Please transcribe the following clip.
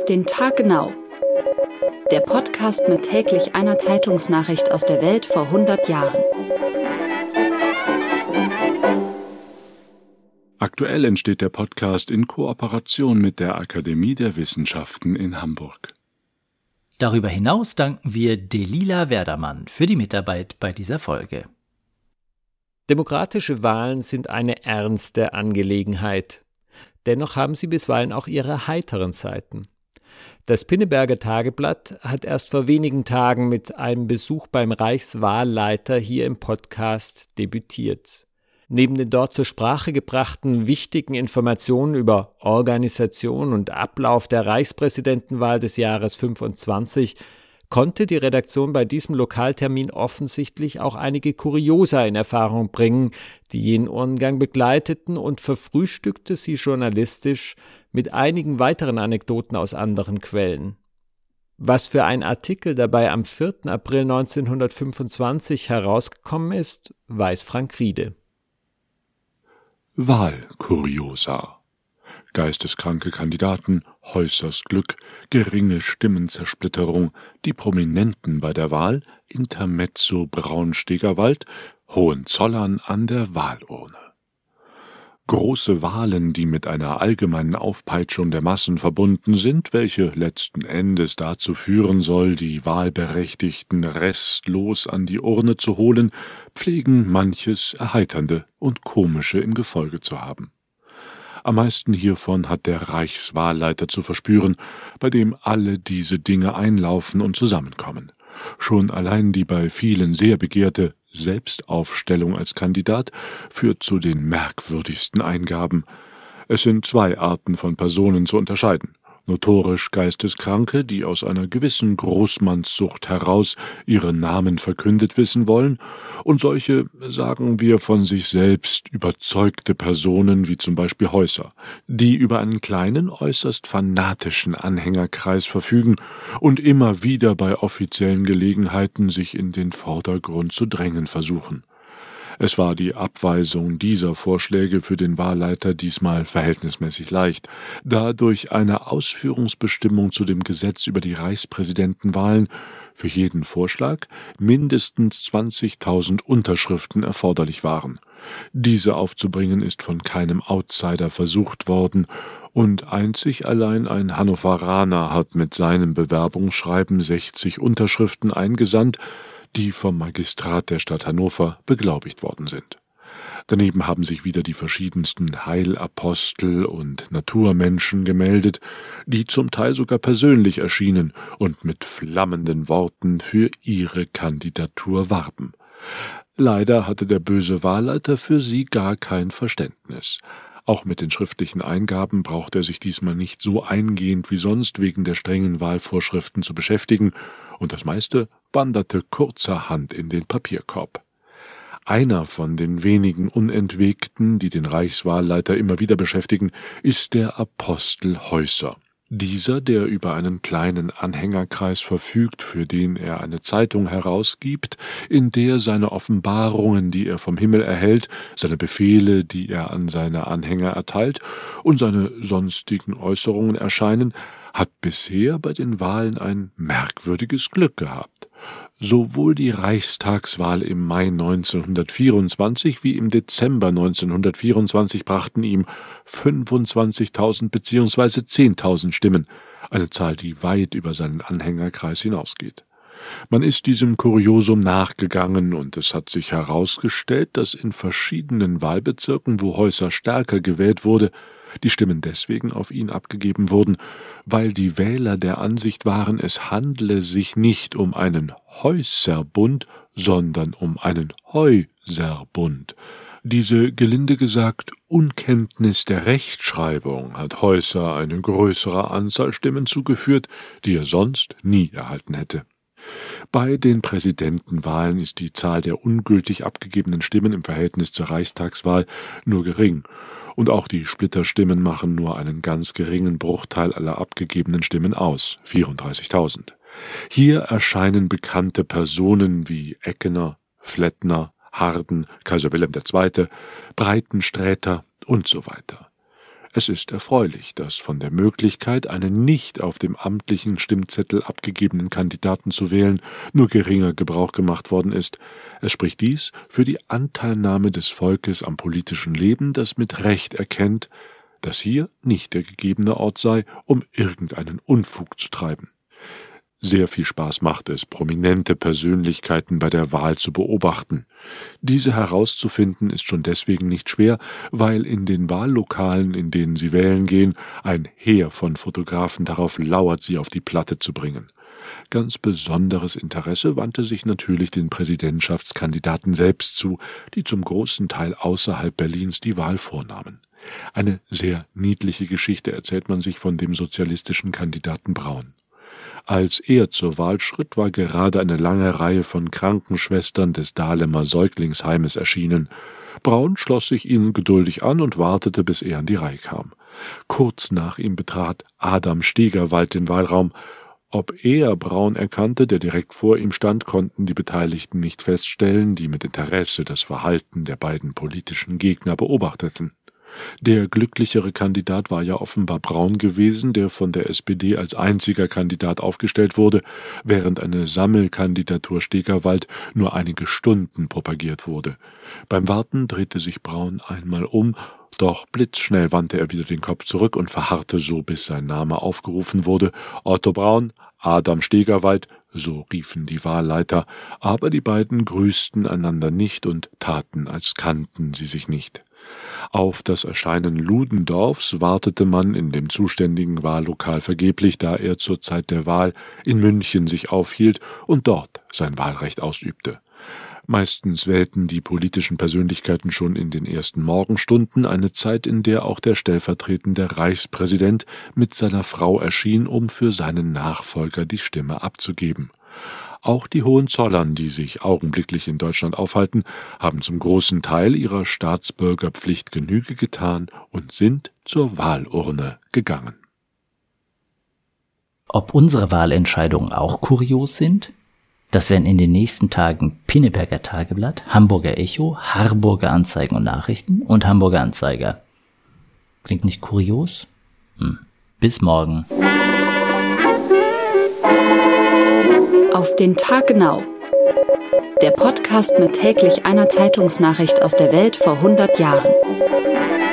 Auf den Tag genau. Der Podcast mit täglich einer Zeitungsnachricht aus der Welt vor 100 Jahren. Aktuell entsteht der Podcast in Kooperation mit der Akademie der Wissenschaften in Hamburg. Darüber hinaus danken wir Delila Werdermann für die Mitarbeit bei dieser Folge. Demokratische Wahlen sind eine ernste Angelegenheit. Dennoch haben sie bisweilen auch ihre heiteren Seiten. Das Pinneberger Tageblatt hat erst vor wenigen Tagen mit einem Besuch beim Reichswahlleiter hier im Podcast debütiert. Neben den dort zur Sprache gebrachten wichtigen Informationen über Organisation und Ablauf der Reichspräsidentenwahl des Jahres 25 konnte die Redaktion bei diesem Lokaltermin offensichtlich auch einige Kuriosa in Erfahrung bringen, die jenen Urnengang begleiteten, und verfrühstückte sie journalistisch mit einigen weiteren Anekdoten aus anderen Quellen. Was für ein Artikel dabei am 4. April 1925 herausgekommen ist, weiß Frank Riede. Wahlkuriosa. Geisteskranke Kandidaten, Heussers Glück, geringe Stimmenzersplitterung, die Prominenten bei der Wahl, Intermezzo Braunsteger Wald, Hohenzollern an der Wahlurne. Große Wahlen, die mit einer allgemeinen Aufpeitschung der Massen verbunden sind, welche letzten Endes dazu führen soll, die Wahlberechtigten restlos an die Urne zu holen, pflegen manches Erheiternde und Komische im Gefolge zu haben. Am meisten hiervon hat der Reichswahlleiter zu verspüren, bei dem alle diese Dinge einlaufen und zusammenkommen. Schon allein die bei vielen sehr begehrte Selbstaufstellung als Kandidat führt zu den merkwürdigsten Eingaben. Es sind zwei Arten von Personen zu unterscheiden: notorisch Geisteskranke, die aus einer gewissen Großmannssucht heraus ihre Namen verkündet wissen wollen, und solche, sagen wir von sich selbst, überzeugte Personen wie zum Beispiel Heusser, die über einen kleinen, äußerst fanatischen Anhängerkreis verfügen und immer wieder bei offiziellen Gelegenheiten sich in den Vordergrund zu drängen versuchen. Es war die Abweisung dieser Vorschläge für den Wahlleiter diesmal verhältnismäßig leicht, da durch eine Ausführungsbestimmung zu dem Gesetz über die Reichspräsidentenwahlen für jeden Vorschlag mindestens 20.000 Unterschriften erforderlich waren. Diese aufzubringen ist von keinem Outsider versucht worden, und einzig allein ein Hannoveraner hat mit seinem Bewerbungsschreiben 60 Unterschriften eingesandt, die vom Magistrat der Stadt Hannover beglaubigt worden sind. Daneben haben sich wieder die verschiedensten Heilapostel und Naturmenschen gemeldet, die zum Teil sogar persönlich erschienen und mit flammenden Worten für ihre Kandidatur warben. Leider hatte der böse Wahlleiter für sie gar kein Verständnis. Auch mit den schriftlichen Eingaben braucht er sich diesmal nicht so eingehend wie sonst wegen der strengen Wahlvorschriften zu beschäftigen, und das meiste wanderte kurzerhand in den Papierkorb. Einer von den wenigen Unentwegten, die den Reichswahlleiter immer wieder beschäftigen, ist der Apostel Heusser. Dieser, der über einen kleinen Anhängerkreis verfügt, für den er eine Zeitung herausgibt, in der seine Offenbarungen, die er vom Himmel erhält, seine Befehle, die er an seine Anhänger erteilt, und seine sonstigen Äußerungen erscheinen, hat bisher bei den Wahlen ein merkwürdiges Glück gehabt. Sowohl die Reichstagswahl im Mai 1924 wie im Dezember 1924 brachten ihm 25.000 bzw. 10.000 Stimmen, eine Zahl, die weit über seinen Anhängerkreis hinausgeht. Man ist diesem Kuriosum nachgegangen, und es hat sich herausgestellt, dass in verschiedenen Wahlbezirken, wo Heusser stärker gewählt wurde, die Stimmen deswegen auf ihn abgegeben wurden, weil die Wähler der Ansicht waren, es handle sich nicht um einen Heusserbund, sondern um einen Heuserbund. Diese, gelinde gesagt, Unkenntnis der Rechtschreibung hat Heusser eine größere Anzahl Stimmen zugeführt, die er sonst nie erhalten hätte. Bei den Präsidentenwahlen ist die Zahl der ungültig abgegebenen Stimmen im Verhältnis zur Reichstagswahl nur gering, und auch die Splitterstimmen machen nur einen ganz geringen Bruchteil aller abgegebenen Stimmen aus, 34.000. Hier erscheinen bekannte Personen wie Eckener, Flettner, Harden, Kaiser Wilhelm II., Breitensträter und so weiter. Es ist erfreulich, dass von der Möglichkeit, einen nicht auf dem amtlichen Stimmzettel abgegebenen Kandidaten zu wählen, nur geringer Gebrauch gemacht worden ist. Es spricht dies für die Anteilnahme des Volkes am politischen Leben, das mit Recht erkennt, dass hier nicht der gegebene Ort sei, um irgendeinen Unfug zu treiben. Sehr viel Spaß macht es, prominente Persönlichkeiten bei der Wahl zu beobachten. Diese herauszufinden ist schon deswegen nicht schwer, weil in den Wahllokalen, in denen sie wählen gehen, ein Heer von Fotografen darauf lauert, sie auf die Platte zu bringen. Ganz besonderes Interesse wandte sich natürlich den Präsidentschaftskandidaten selbst zu, die zum großen Teil außerhalb Berlins die Wahl vornahmen. Eine sehr niedliche Geschichte erzählt man sich von dem sozialistischen Kandidaten Braun. Als er zur Wahl schritt, war gerade eine lange Reihe von Krankenschwestern des Dahlemer Säuglingsheimes erschienen. Braun schloss sich ihnen geduldig an und wartete, bis er an die Reihe kam. Kurz nach ihm betrat Adam Stegerwald den Wahlraum. Ob er Braun erkannte, der direkt vor ihm stand, konnten die Beteiligten nicht feststellen, die mit Interesse das Verhalten der beiden politischen Gegner beobachteten. Der glücklichere Kandidat war ja offenbar Braun gewesen, der von der SPD als einziger Kandidat aufgestellt wurde, während eine Sammelkandidatur Stegerwald nur einige Stunden propagiert wurde. Beim Warten drehte sich Braun einmal um, doch blitzschnell wandte er wieder den Kopf zurück und verharrte so, bis sein Name aufgerufen wurde. Otto Braun, Adam Stegerwald, so riefen die Wahlleiter, aber die beiden grüßten einander nicht und taten, als kannten sie sich nicht. Auf das Erscheinen Ludendorffs wartete man in dem zuständigen Wahllokal vergeblich, da er zur Zeit der Wahl in München sich aufhielt und dort sein Wahlrecht ausübte. Meistens wählten die politischen Persönlichkeiten schon in den ersten Morgenstunden, eine Zeit, in der auch der stellvertretende Reichspräsident mit seiner Frau erschien, um für seinen Nachfolger die Stimme abzugeben. Auch die Hohenzollern, die sich augenblicklich in Deutschland aufhalten, haben zum großen Teil ihrer Staatsbürgerpflicht Genüge getan und sind zur Wahlurne gegangen. Ob unsere Wahlentscheidungen auch kurios sind? Das werden in den nächsten Tagen Pinneberger Tageblatt, Hamburger Echo, Harburger Anzeigen und Nachrichten und Hamburger Anzeiger. Klingt nicht kurios? Bis morgen. Auf den Tag genau. Der Podcast mit täglich einer Zeitungsnachricht aus der Welt vor 100 Jahren.